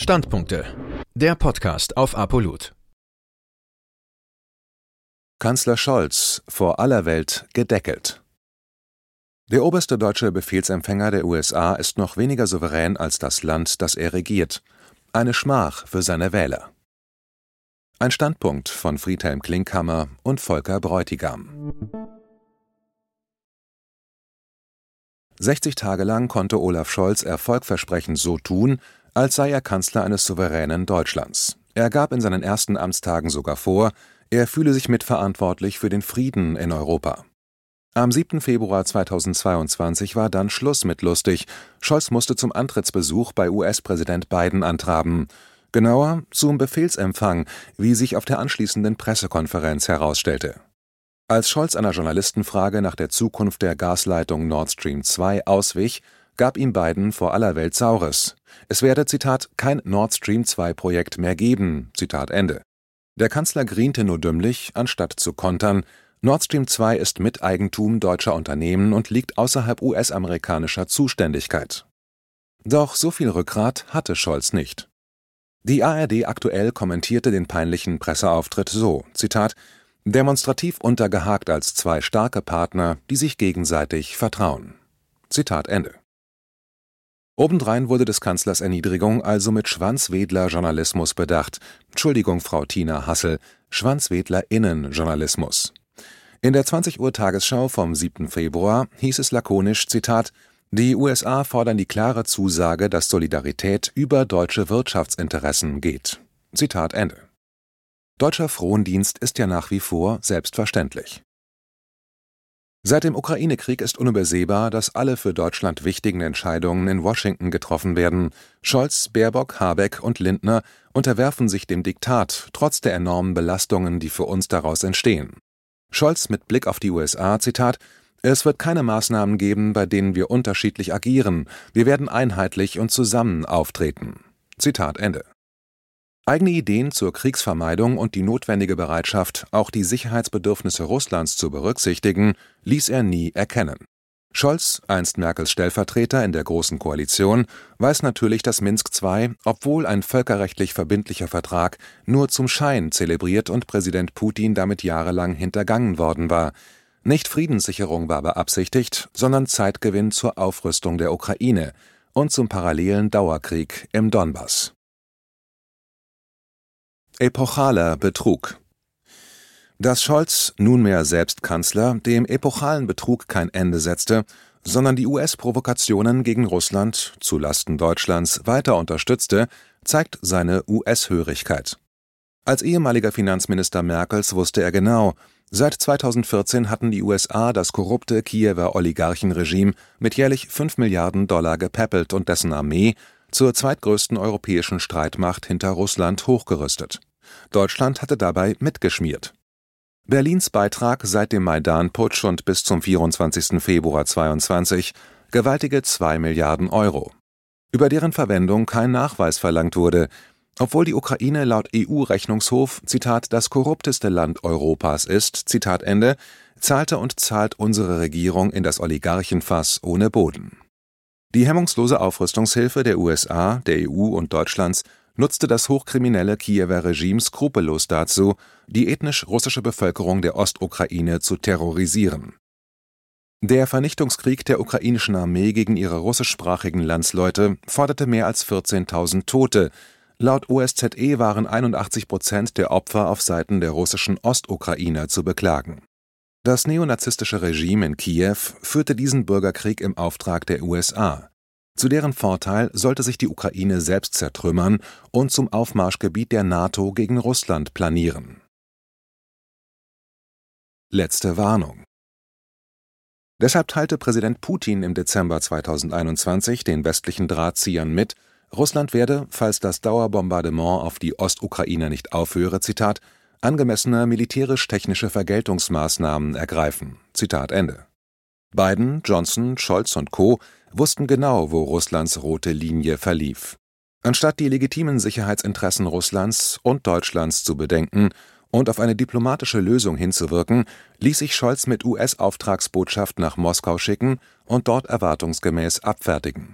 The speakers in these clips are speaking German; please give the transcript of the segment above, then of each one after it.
Standpunkte. Der Podcast auf ApoLoot. Kanzler Scholz vor aller Welt gedeckelt. Der oberste deutsche Befehlsempfänger der USA ist noch weniger souverän als das Land, das er regiert. Eine Schmach für seine Wähler. Ein Standpunkt von Friedhelm Klinkhammer und Volker Bräutigam. 60 Tage lang konnte Olaf Scholz erfolgversprechend so tun, als sei er Kanzler eines souveränen Deutschlands. Er gab in seinen ersten Amtstagen sogar vor, er fühle sich mitverantwortlich für den Frieden in Europa. Am 7. Februar 2022 war dann Schluss mit lustig. Scholz musste zum Antrittsbesuch bei US-Präsident Biden antraben. Genauer zum Befehlsempfang, wie sich auf der anschließenden Pressekonferenz herausstellte. Als Scholz einer Journalistenfrage nach der Zukunft der Gasleitung Nord Stream 2 auswich, gab ihm Biden vor aller Welt Saures. Es werde, Zitat, kein Nord Stream 2-Projekt mehr geben, Zitat Ende. Der Kanzler griente nur dümmlich, anstatt zu kontern. Nord Stream 2 ist Miteigentum deutscher Unternehmen und liegt außerhalb US-amerikanischer Zuständigkeit. Doch so viel Rückgrat hatte Scholz nicht. Die ARD aktuell kommentierte den peinlichen Presseauftritt so, Zitat, demonstrativ untergehakt als zwei starke Partner, die sich gegenseitig vertrauen. Zitat Ende. Obendrein wurde des Kanzlers Erniedrigung also mit Schwanzwedler-Journalismus bedacht. Entschuldigung, Frau Tina Hassel, Schwanzwedler-Innen-Journalismus. In der 20 Uhr Tagesschau vom 7. Februar hieß es lakonisch, Zitat, die USA fordern die klare Zusage, dass Solidarität über deutsche Wirtschaftsinteressen geht. Zitat Ende. Deutscher Frondienst ist ja nach wie vor selbstverständlich. Seit dem Ukraine-Krieg ist unübersehbar, dass alle für Deutschland wichtigen Entscheidungen in Washington getroffen werden. Scholz, Baerbock, Habeck und Lindner unterwerfen sich dem Diktat, trotz der enormen Belastungen, die für uns daraus entstehen. Scholz mit Blick auf die USA, Zitat, es wird keine Maßnahmen geben, bei denen wir unterschiedlich agieren. Wir werden einheitlich und zusammen auftreten. Zitat Ende. Eigene Ideen zur Kriegsvermeidung und die notwendige Bereitschaft, auch die Sicherheitsbedürfnisse Russlands zu berücksichtigen, ließ er nie erkennen. Scholz, einst Merkels Stellvertreter in der Großen Koalition, weiß natürlich, dass Minsk II, obwohl ein völkerrechtlich verbindlicher Vertrag, nur zum Schein zelebriert und Präsident Putin damit jahrelang hintergangen worden war. Nicht Friedenssicherung war beabsichtigt, sondern Zeitgewinn zur Aufrüstung der Ukraine und zum parallelen Dauerkrieg im Donbass. Epochaler Betrug. Dass Scholz, nunmehr selbst Kanzler, dem epochalen Betrug kein Ende setzte, sondern die US-Provokationen gegen Russland zulasten Deutschlands weiter unterstützte, zeigt seine US-Hörigkeit. Als ehemaliger Finanzminister Merkels wusste er genau, seit 2014 hatten die USA das korrupte Kiewer Oligarchenregime mit jährlich 5 Milliarden $ gepäppelt und dessen Armee zur zweitgrößten europäischen Streitmacht hinter Russland hochgerüstet. Deutschland hatte dabei mitgeschmiert. Berlins Beitrag seit dem Maidan-Putsch und bis zum 24. Februar 2022 gewaltige 2 Milliarden €, über deren Verwendung kein Nachweis verlangt wurde, obwohl die Ukraine laut EU-Rechnungshof, Zitat, das korrupteste Land Europas ist, Zitat Ende, zahlte und zahlt unsere Regierung in das Oligarchenfass ohne Boden. Die hemmungslose Aufrüstungshilfe der USA, der EU und Deutschlands nutzte das hochkriminelle Kiewer Regime skrupellos dazu, die ethnisch russische Bevölkerung der Ostukraine zu terrorisieren. Der Vernichtungskrieg der ukrainischen Armee gegen ihre russischsprachigen Landsleute forderte mehr als 14.000 Tote. Laut OSZE waren 81% der Opfer auf Seiten der russischen Ostukrainer zu beklagen. Das neonazistische Regime in Kiew führte diesen Bürgerkrieg im Auftrag der USA. Zu deren Vorteil sollte sich die Ukraine selbst zertrümmern und zum Aufmarschgebiet der NATO gegen Russland planieren. Letzte Warnung. Deshalb teilte Präsident Putin im Dezember 2021 den westlichen Drahtziehern mit, Russland werde, falls das Dauerbombardement auf die Ostukrainer nicht aufhöre, Zitat, angemessene militärisch-technische Vergeltungsmaßnahmen ergreifen. Zitat Ende. Biden, Johnson, Scholz und Co. wussten genau, wo Russlands rote Linie verlief. Anstatt die legitimen Sicherheitsinteressen Russlands und Deutschlands zu bedenken und auf eine diplomatische Lösung hinzuwirken, ließ sich Scholz mit US-Auftragsbotschaft nach Moskau schicken und dort erwartungsgemäß abfertigen.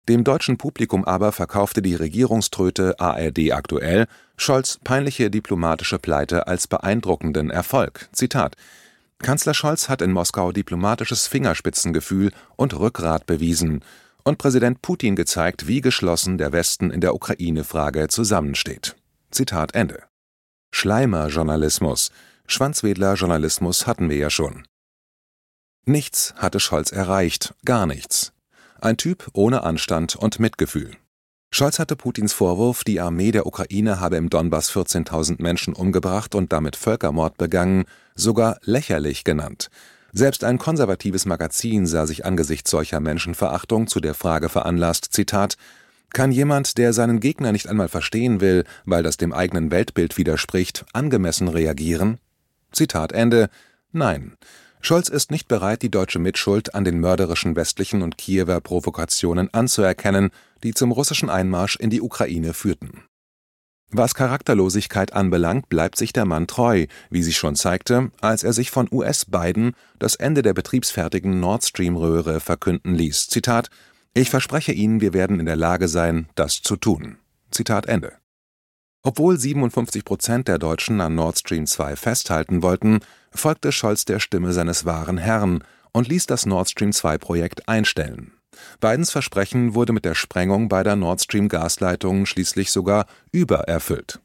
Dem deutschen Publikum aber verkaufte die Regierungströte ARD aktuell Scholz' peinliche diplomatische Pleite als beeindruckenden Erfolg. Zitat: Kanzler Scholz hat in Moskau diplomatisches Fingerspitzengefühl und Rückgrat bewiesen und Präsident Putin gezeigt, wie geschlossen der Westen in der Ukraine-Frage zusammensteht. Zitat Ende. Schleimer-Journalismus, Schwanzwedler-Journalismus hatten wir ja schon. Nichts hatte Scholz erreicht, gar nichts. Ein Typ ohne Anstand und Mitgefühl. Scholz hatte Putins Vorwurf, die Armee der Ukraine habe im Donbass 14.000 Menschen umgebracht und damit Völkermord begangen, sogar lächerlich genannt. Selbst ein konservatives Magazin sah sich angesichts solcher Menschenverachtung zu der Frage veranlasst, Zitat: Kann jemand, der seinen Gegner nicht einmal verstehen will, weil das dem eigenen Weltbild widerspricht, angemessen reagieren? Zitat Ende. Nein. Scholz ist nicht bereit, die deutsche Mitschuld an den mörderischen westlichen und Kiewer Provokationen anzuerkennen, die zum russischen Einmarsch in die Ukraine führten. Was Charakterlosigkeit anbelangt, bleibt sich der Mann treu, wie sich schon zeigte, als er sich von US-Biden das Ende der betriebsfertigen Nord Stream-Röhre verkünden ließ. Zitat: Ich verspreche Ihnen, wir werden in der Lage sein, das zu tun. Zitat Ende. Obwohl 57% der Deutschen an Nord Stream 2 festhalten wollten, folgte Scholz der Stimme seines wahren Herrn und ließ das Nord Stream 2-Projekt einstellen. Bidens Versprechen wurde mit der Sprengung beider Nord Stream-Gasleitungen schließlich sogar übererfüllt.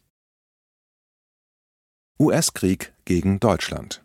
US-Krieg gegen Deutschland.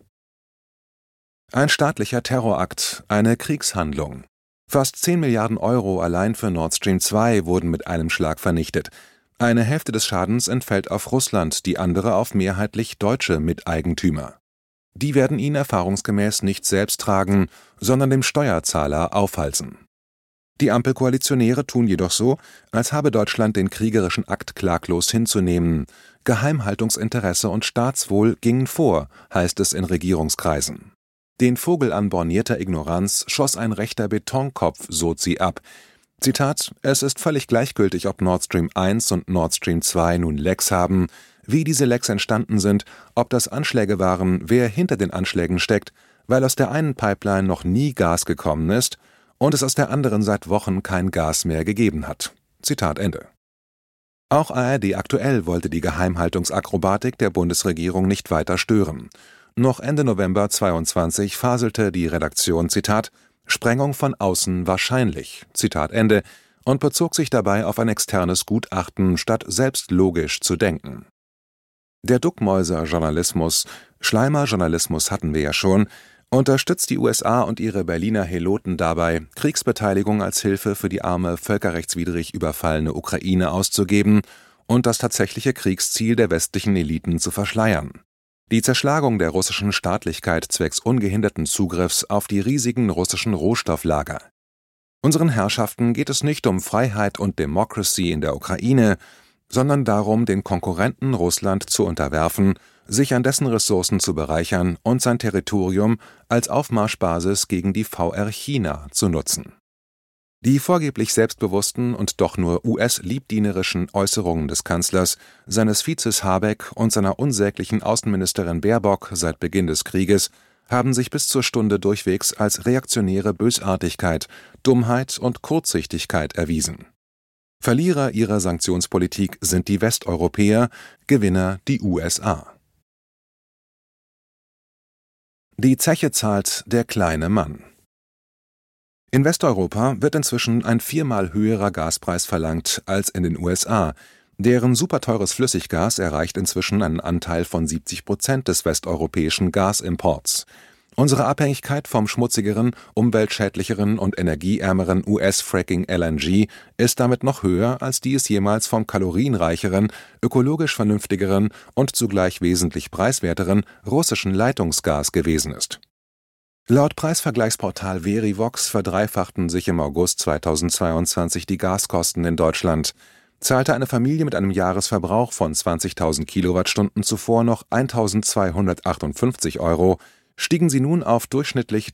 Ein staatlicher Terrorakt, eine Kriegshandlung. Fast 10 Milliarden Euro allein für Nord Stream 2 wurden mit einem Schlag vernichtet. Eine Hälfte des Schadens entfällt auf Russland, die andere auf mehrheitlich deutsche Miteigentümer. Die werden ihn erfahrungsgemäß nicht selbst tragen, sondern dem Steuerzahler aufhalsen. Die Ampelkoalitionäre tun jedoch so, als habe Deutschland den kriegerischen Akt klaglos hinzunehmen. Geheimhaltungsinteresse und Staatswohl gingen vor, heißt es in Regierungskreisen. Den Vogel an bornierter Ignoranz schoss ein rechter Betonkopf-Sozi ab. Zitat: Es ist völlig gleichgültig, ob Nord Stream 1 und Nord Stream 2 nun Lecks haben, wie diese Lecks entstanden sind, ob das Anschläge waren, wer hinter den Anschlägen steckt, weil aus der einen Pipeline noch nie Gas gekommen ist und es aus der anderen seit Wochen kein Gas mehr gegeben hat. Zitat Ende. Auch ARD aktuell wollte die Geheimhaltungsakrobatik der Bundesregierung nicht weiter stören. Noch Ende November 2022 faselte die Redaktion, Zitat: Sprengung von außen wahrscheinlich, Zitat Ende, und bezog sich dabei auf ein externes Gutachten, statt selbst logisch zu denken. Der Duckmäuser-Journalismus, Schleimer-Journalismus hatten wir ja schon, unterstützt die USA und ihre Berliner Heloten dabei, Kriegsbeteiligung als Hilfe für die arme, völkerrechtswidrig überfallene Ukraine auszugeben und das tatsächliche Kriegsziel der westlichen Eliten zu verschleiern: die Zerschlagung der russischen Staatlichkeit zwecks ungehinderten Zugriffs auf die riesigen russischen Rohstofflager. Unseren Herrschaften geht es nicht um Freiheit und Democracy in der Ukraine, sondern darum, den Konkurrenten Russland zu unterwerfen, sich an dessen Ressourcen zu bereichern und sein Territorium als Aufmarschbasis gegen die VR China zu nutzen. Die vorgeblich selbstbewussten und doch nur US-liebdienerischen Äußerungen des Kanzlers, seines Vizes Habeck und seiner unsäglichen Außenministerin Baerbock seit Beginn des Krieges haben sich bis zur Stunde durchwegs als reaktionäre Bösartigkeit, Dummheit und Kurzsichtigkeit erwiesen. Verlierer ihrer Sanktionspolitik sind die Westeuropäer, Gewinner die USA. Die Zeche zahlt der kleine Mann. In Westeuropa wird inzwischen ein 4-mal höherer Gaspreis verlangt als in den USA. Deren superteures Flüssiggas erreicht inzwischen einen Anteil von 70% des westeuropäischen Gasimports. Unsere Abhängigkeit vom schmutzigeren, umweltschädlicheren und energieärmeren US-Fracking LNG ist damit noch höher, als die es jemals vom kalorienreicheren, ökologisch vernünftigeren und zugleich wesentlich preiswerteren russischen Leitungsgas gewesen ist. Laut Preisvergleichsportal Verivox verdreifachten sich im August 2022 die Gaskosten in Deutschland. Zahlte eine Familie mit einem Jahresverbrauch von 20.000 Kilowattstunden zuvor noch 1.258 €, stiegen sie nun auf durchschnittlich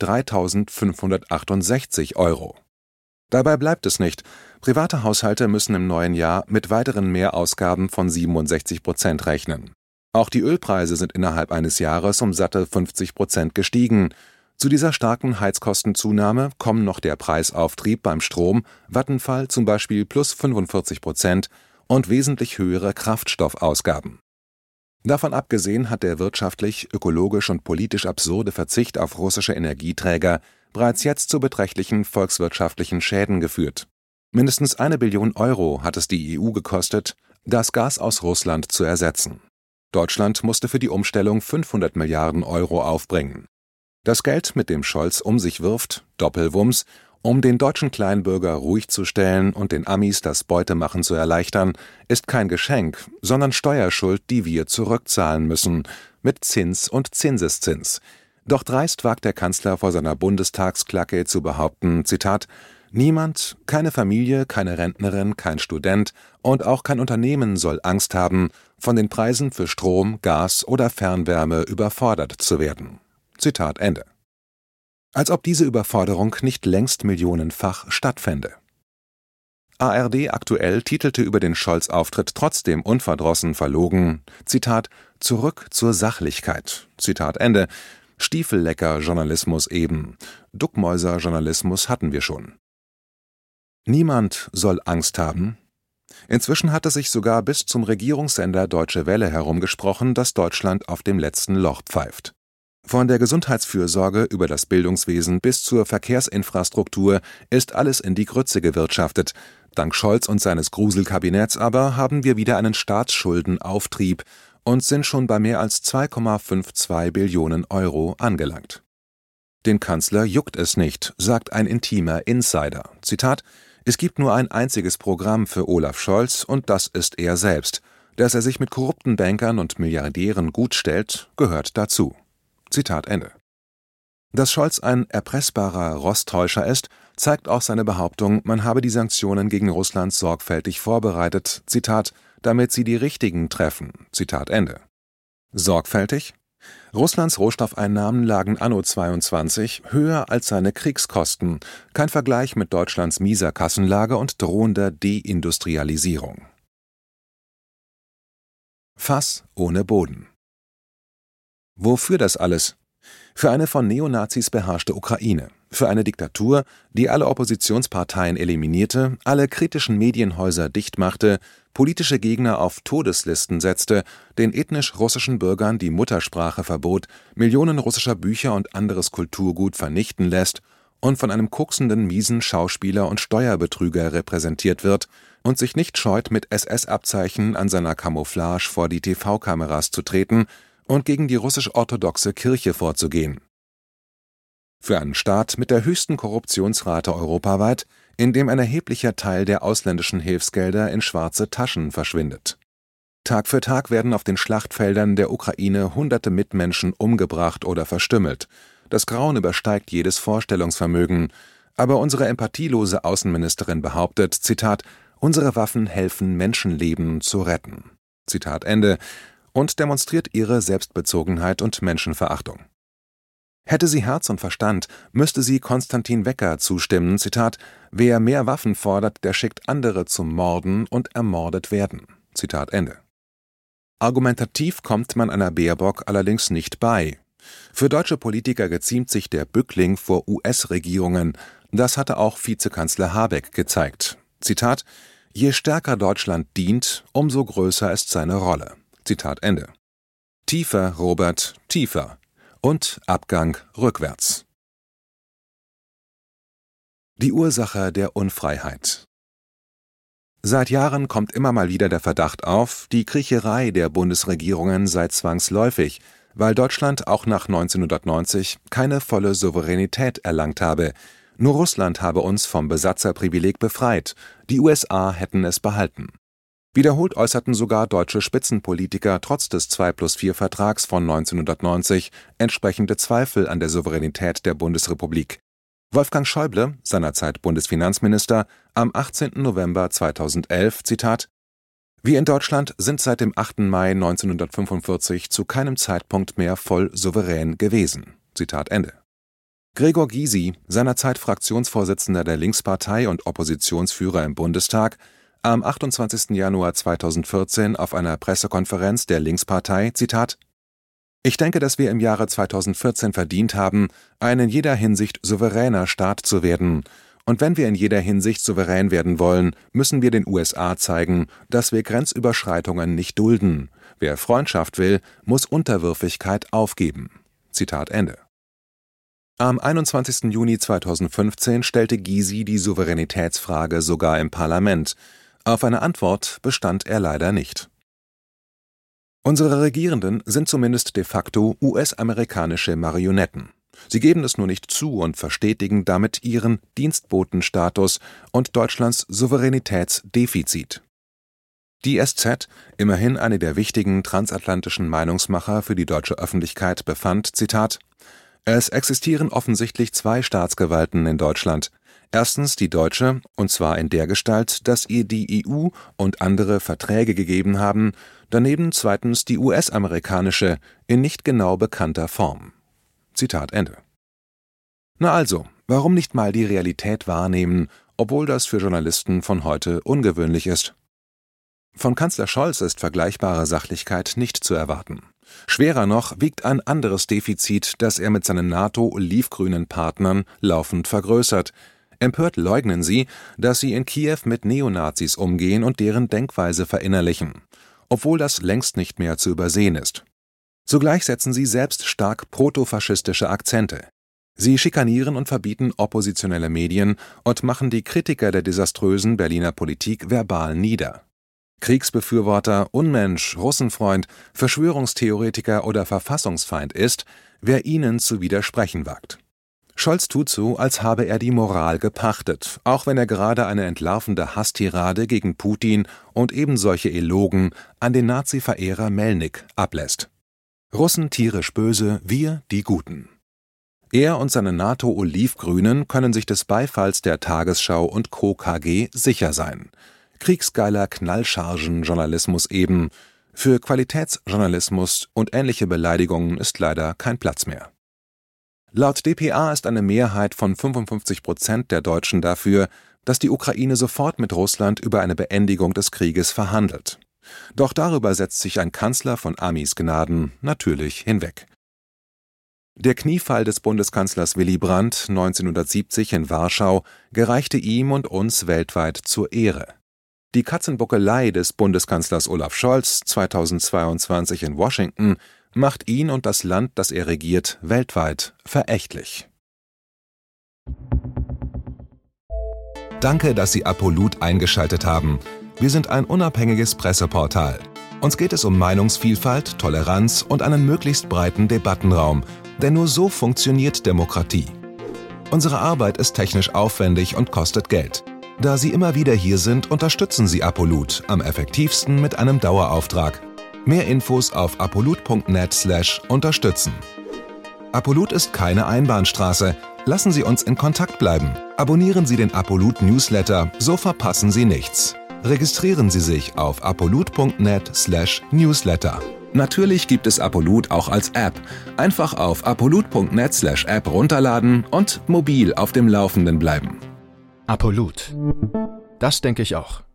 3.568 €. Dabei bleibt es nicht. Private Haushalte müssen im neuen Jahr mit weiteren Mehrausgaben von 67% rechnen. Auch die Ölpreise sind innerhalb eines Jahres um satte 50% gestiegen. Zu dieser starken Heizkostenzunahme kommen noch der Preisauftrieb beim Strom, Vattenfall zum Beispiel plus 45% und wesentlich höhere Kraftstoffausgaben. Davon abgesehen hat der wirtschaftlich, ökologisch und politisch absurde Verzicht auf russische Energieträger bereits jetzt zu beträchtlichen volkswirtschaftlichen Schäden geführt. Mindestens 1 Billion Euro hat es die EU gekostet, das Gas aus Russland zu ersetzen. Deutschland musste für die Umstellung 500 Milliarden Euro aufbringen. Das Geld, mit dem Scholz um sich wirft, Doppelwumms, um den deutschen Kleinbürger ruhig zu stellen und den Amis das Beutemachen zu erleichtern, ist kein Geschenk, sondern Steuerschuld, die wir zurückzahlen müssen, mit Zins und Zinseszins. Doch dreist wagt der Kanzler vor seiner Bundestagsklacke zu behaupten, Zitat, niemand, keine Familie, keine Rentnerin, kein Student und auch kein Unternehmen soll Angst haben, von den Preisen für Strom, Gas oder Fernwärme überfordert zu werden. Zitat Ende. Als ob diese Überforderung nicht längst millionenfach stattfände. ARD aktuell titelte über den Scholz-Auftritt trotzdem unverdrossen verlogen, Zitat, zurück zur Sachlichkeit, Zitat Ende, Stiefellecker-Journalismus eben, Duckmäuser-Journalismus hatten wir schon. Niemand soll Angst haben. Inzwischen hat es sich sogar bis zum Regierungssender Deutsche Welle herumgesprochen, dass Deutschland auf dem letzten Loch pfeift. Von der Gesundheitsfürsorge über das Bildungswesen bis zur Verkehrsinfrastruktur ist alles in die Grütze gewirtschaftet. Dank Scholz und seines Gruselkabinetts aber haben wir wieder einen Staatsschuldenauftrieb und sind schon bei mehr als 2,52 Billionen Euro angelangt. Den Kanzler juckt es nicht, sagt ein intimer Insider. Zitat, es gibt nur ein einziges Programm für Olaf Scholz und das ist er selbst. Dass er sich mit korrupten Bankern und Milliardären gut stellt, gehört dazu. Zitat Ende. Dass Scholz ein erpressbarer Rostäuscher ist, zeigt auch seine Behauptung, man habe die Sanktionen gegen Russland sorgfältig vorbereitet, Zitat, damit sie die Richtigen treffen, Zitat Ende. Sorgfältig? Russlands Rohstoffeinnahmen lagen anno 22 höher als seine Kriegskosten, kein Vergleich mit Deutschlands mieser Kassenlage und drohender Deindustrialisierung. Fass ohne Boden. Wofür das alles? Für eine von Neonazis beherrschte Ukraine, für eine Diktatur, die alle Oppositionsparteien eliminierte, alle kritischen Medienhäuser dicht machte, politische Gegner auf Todeslisten setzte, den ethnisch russischen Bürgern die Muttersprache verbot, Millionen russischer Bücher und anderes Kulturgut vernichten lässt und von einem koksenden miesen Schauspieler und Steuerbetrüger repräsentiert wird und sich nicht scheut, mit SS-Abzeichen an seiner Camouflage vor die TV-Kameras zu treten und gegen die russisch-orthodoxe Kirche vorzugehen. Für einen Staat mit der höchsten Korruptionsrate europaweit, in dem ein erheblicher Teil der ausländischen Hilfsgelder in schwarze Taschen verschwindet. Tag für Tag werden auf den Schlachtfeldern der Ukraine hunderte Mitmenschen umgebracht oder verstümmelt. Das Grauen übersteigt jedes Vorstellungsvermögen. Aber unsere empathielose Außenministerin behauptet, Zitat, unsere Waffen helfen, Menschenleben zu retten. Zitat Ende. Und demonstriert ihre Selbstbezogenheit und Menschenverachtung. Hätte sie Herz und Verstand, müsste sie Konstantin Wecker zustimmen, Zitat, wer mehr Waffen fordert, der schickt andere zum Morden und ermordet werden. Zitat Ende. Argumentativ kommt man einer Baerbock allerdings nicht bei. Für deutsche Politiker geziemt sich der Bückling vor US-Regierungen, das hatte auch Vizekanzler Habeck gezeigt. Zitat, je stärker Deutschland dient, umso größer ist seine Rolle. Zitat Ende. Tiefer, Robert, tiefer. Und Abgang rückwärts. Die Ursache der Unfreiheit. Seit Jahren kommt immer mal wieder der Verdacht auf, die Kriecherei der Bundesregierungen sei zwangsläufig, weil Deutschland auch nach 1990 keine volle Souveränität erlangt habe. Nur Russland habe uns vom Besatzerprivileg befreit, die USA hätten es behalten. Wiederholt äußerten sogar deutsche Spitzenpolitiker trotz des 2+4-Vertrags von 1990 entsprechende Zweifel an der Souveränität der Bundesrepublik. Wolfgang Schäuble, seinerzeit Bundesfinanzminister, am 18. November 2011, Zitat, wir in Deutschland sind seit dem 8. Mai 1945 zu keinem Zeitpunkt mehr voll souverän gewesen. Zitat Ende. Gregor Gysi, seinerzeit Fraktionsvorsitzender der Linkspartei und Oppositionsführer im Bundestag, am 28. Januar 2014 auf einer Pressekonferenz der Linkspartei, Zitat, Ich denke, dass wir im Jahre 2014 verdient haben, ein in jeder Hinsicht souveräner Staat zu werden. Und wenn wir in jeder Hinsicht souverän werden wollen, müssen wir den USA zeigen, dass wir Grenzüberschreitungen nicht dulden. Wer Freundschaft will, muss Unterwürfigkeit aufgeben. Zitat Ende. Am 21. Juni 2015 stellte Gysi die Souveränitätsfrage sogar im Parlament. Auf eine Antwort bestand er leider nicht. Unsere Regierenden sind zumindest de facto US-amerikanische Marionetten. Sie geben es nur nicht zu und verstetigen damit ihren Dienstbotenstatus und Deutschlands Souveränitätsdefizit. Die SZ, immerhin eine der wichtigen transatlantischen Meinungsmacher für die deutsche Öffentlichkeit, befand, Zitat, es existieren offensichtlich zwei Staatsgewalten in Deutschland. Erstens die deutsche, und zwar in der Gestalt, dass ihr die EU und andere Verträge gegeben haben, daneben zweitens die US-amerikanische, in nicht genau bekannter Form. Zitat Ende. Na also, warum nicht mal die Realität wahrnehmen, obwohl das für Journalisten von heute ungewöhnlich ist? Von Kanzler Scholz ist vergleichbare Sachlichkeit nicht zu erwarten. Schwerer noch wiegt ein anderes Defizit, das er mit seinen NATO-olivgrünen Partnern laufend vergrößert. Empört leugnen sie, dass sie in Kiew mit Neonazis umgehen und deren Denkweise verinnerlichen, obwohl das längst nicht mehr zu übersehen ist. Zugleich setzen sie selbst stark protofaschistische Akzente. Sie schikanieren und verbieten oppositionelle Medien und machen die Kritiker der desaströsen Berliner Politik verbal nieder. Kriegsbefürworter, Unmensch, Russenfreund, Verschwörungstheoretiker oder Verfassungsfeind ist, wer ihnen zu widersprechen wagt. Scholz tut so, als habe er die Moral gepachtet, auch wenn er gerade eine entlarvende Hasstirade gegen Putin und ebensolche Elogen an den Nazi-Verehrer Melnik ablässt. Russen tierisch böse, wir die Guten. Er und seine NATO-Olivgrünen können sich des Beifalls der Tagesschau und Co. KG sicher sein. Kriegsgeiler Knallchargen-Journalismus eben. Für Qualitätsjournalismus und ähnliche Beleidigungen ist leider kein Platz mehr. Laut dpa ist eine Mehrheit von 55% der Deutschen dafür, dass die Ukraine sofort mit Russland über eine Beendigung des Krieges verhandelt. Doch darüber setzt sich ein Kanzler von Amis Gnaden natürlich hinweg. Der Kniefall des Bundeskanzlers Willy Brandt 1970 in Warschau gereichte ihm und uns weltweit zur Ehre. Die Katzenbuckelei des Bundeskanzlers Olaf Scholz 2022 in Washington macht ihn und das Land, das er regiert, weltweit verächtlich. Danke, dass Sie Apolut eingeschaltet haben. Wir sind ein unabhängiges Presseportal. Uns geht es um Meinungsvielfalt, Toleranz und einen möglichst breiten Debattenraum, denn nur so funktioniert Demokratie. Unsere Arbeit ist technisch aufwendig und kostet Geld. Da Sie immer wieder hier sind, unterstützen Sie Apolut am effektivsten mit einem Dauerauftrag. Mehr Infos auf apolut.net/unterstützen. Apolut ist keine Einbahnstraße. Lassen Sie uns in Kontakt bleiben. Abonnieren Sie den Apolut Newsletter, so verpassen Sie nichts. Registrieren Sie sich auf apolut.net/newsletter. Natürlich gibt es Apolut auch als App. Einfach auf apolut.net/app runterladen und mobil auf dem Laufenden bleiben. Apolut. Das denke ich auch.